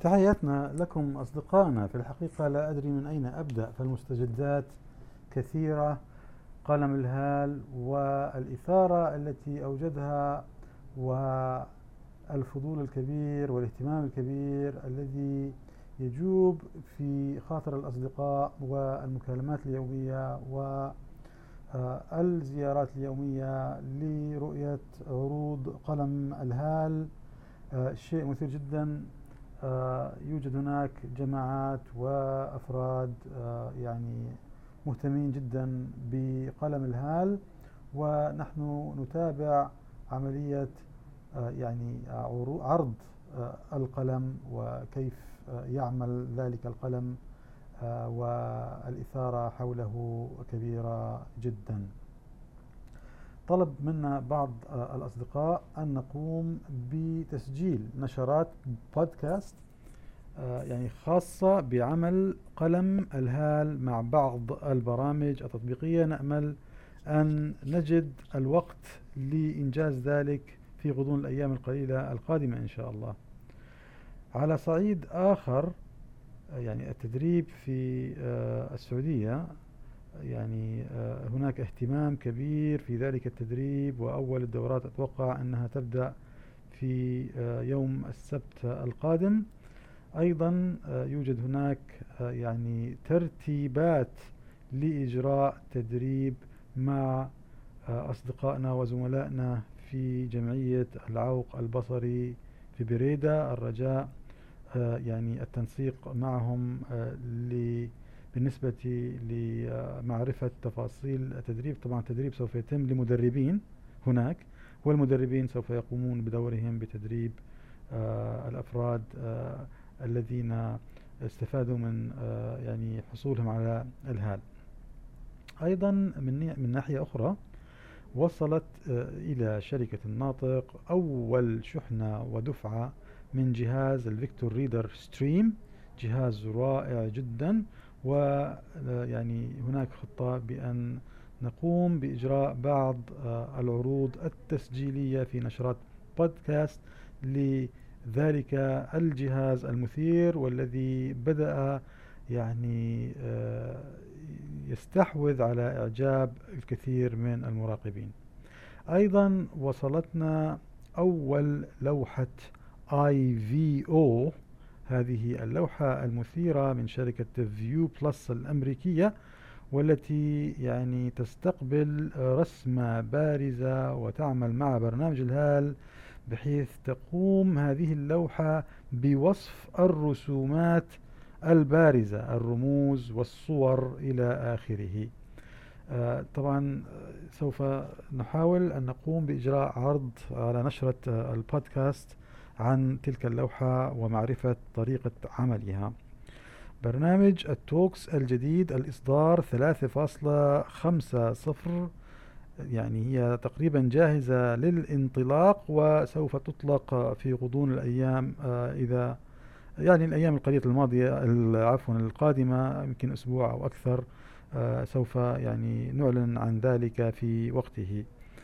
تحياتنا لكم أصدقائنا. في الحقيقة لا أدري من أين أبدأ، فالمستجدات كثيرة. قلم الهال والإثارة التي أوجدها والفضول الكبير والاهتمام الكبير الذي يجوب في خاطر الأصدقاء، والمكالمات اليومية والزيارات اليومية لرؤية عروض قلم الهال. شيء مثير جدا. يوجد هناك جماعات وأفراد يعني مهتمين جدا بقلم الهال، ونحن نتابع عملية يعني عرض القلم وكيف يعمل ذلك القلم، والإثارة حوله كبيرة جدا. طلب منا بعض الأصدقاء أن نقوم بتسجيل نشرات بودكاست يعني خاصة بعمل قلم الهال مع بعض البرامج التطبيقية. نأمل أن نجد الوقت لإنجاز ذلك في غضون الأيام القليلة القادمة إن شاء الله. على صعيد آخر، يعني التدريب في السعودية، يعني هناك اهتمام كبير في ذلك التدريب، وأول الدورات أتوقع أنها تبدأ في يوم السبت القادم. أيضا يوجد هناك يعني ترتيبات لإجراء تدريب مع أصدقائنا وزملائنا في جمعية العوق البصري في بريدة. الرجاء يعني التنسيق معهم بالنسبة لمعرفة تفاصيل التدريب. طبعا التدريب سوف يتم لمدربين هناك، والمدربين سوف يقومون بدورهم بتدريب الأفراد الذين استفادوا من يعني حصولهم على الهال. أيضا من ناحية أخرى، وصلت إلى شركة الناطق أول شحنة ودفعة من جهاز الفيكتور ريدر ستريم، جهاز رائع جدا، ويعني هناك خطة بأن نقوم بإجراء بعض العروض التسجيلية في نشرات بودكاست لذلك الجهاز المثير، والذي بدأ يعني يستحوذ على إعجاب الكثير من المراقبين. أيضا وصلتنا أول لوحة IVO، هذه اللوحة المثيرة من شركة فيو بلس الأمريكية، والتي يعني تستقبل رسمة بارزة وتعمل مع برنامج الهال، بحيث تقوم هذه اللوحة بوصف الرسومات البارزة، الرموز والصور إلى آخره. طبعا سوف نحاول أن نقوم بإجراء عرض على نشرة البودكاست عن تلك اللوحة ومعرفة طريقة عملها. برنامج التوكس الجديد الإصدار 3.50 يعني هي تقريبا جاهزة للانطلاق، وسوف تطلق في غضون الأيام إذا يعني الأيام القليلة الماضية عفوا القادمة، يمكن أسبوع أو أكثر. سوف يعني نعلن عن ذلك في وقته.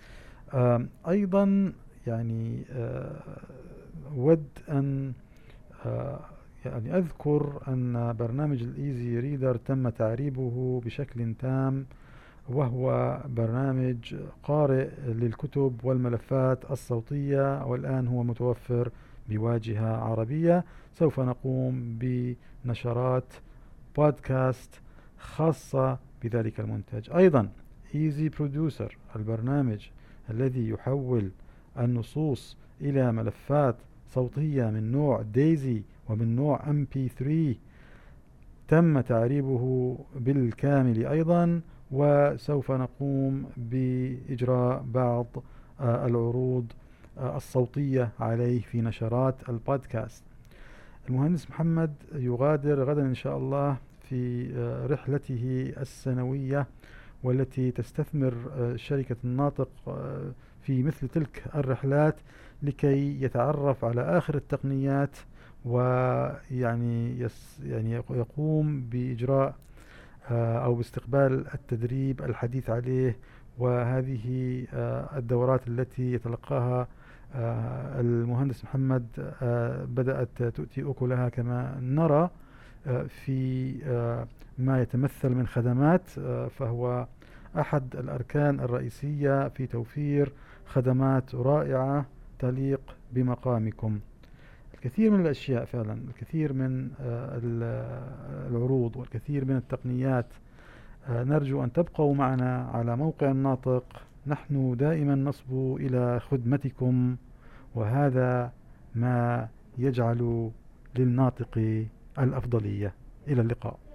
أيضا يعني ود أن يعني أذكر أن برنامج الإيزي ريدر تم تعريبه بشكل تام، وهو برنامج قارئ للكتب والملفات الصوتية، والآن هو متوفر بواجهة عربية. سوف نقوم بنشرات بودكاست خاصة بذلك المنتج. أيضا Easy Producer، البرنامج الذي يحول النصوص إلى ملفات صوتية من نوع دايزي ومن نوع MP3، تم تعريبه بالكامل أيضا، وسوف نقوم بإجراء بعض العروض الصوتية عليه في نشرات البودكاست. المهندس محمد يغادر غدا إن شاء الله في رحلته السنوية، والتي تستثمر شركة الناطق في مثل تلك الرحلات لكي يتعرف على آخر التقنيات، ويعني يعني يقوم بإجراء أو باستقبال التدريب الحديث عليه، وهذه الدورات التي يتلقاها المهندس محمد بدأت تؤتي أكلها كما نرى في ما يتمثل من خدمات، فهو أحد الأركان الرئيسية في توفير خدمات رائعة تليق بمقامكم. الكثير من الأشياء فعلا، الكثير من العروض والكثير من التقنيات. نرجو أن تبقوا معنا على موقع الناطق، نحن دائما نصبو إلى خدمتكم، وهذا ما يجعل للناطق الأفضلية. إلى اللقاء.